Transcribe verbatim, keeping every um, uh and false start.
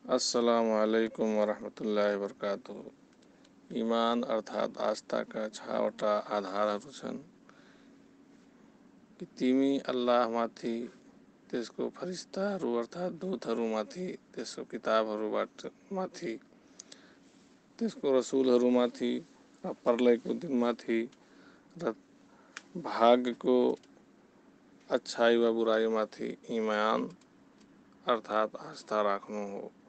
अस्सलामुअलैकुम वरहमतुल्लाहि वबरकातुहु। ईमान अर्थात आस्थाका छवटा आधारहरू छन् कि तिमी अल्लाहमाथि, त्यसको फरिस्ताहरू अर्थात दूतहरूमाथि, त्यसको किताबहरूबाट माथि, त्यसको रसुलहरूमाथि र प्रलयको दिनमाथि र भागको अच्छाई वा बुराईमाथि ईमान अर्थात आस्था राख्नु हो।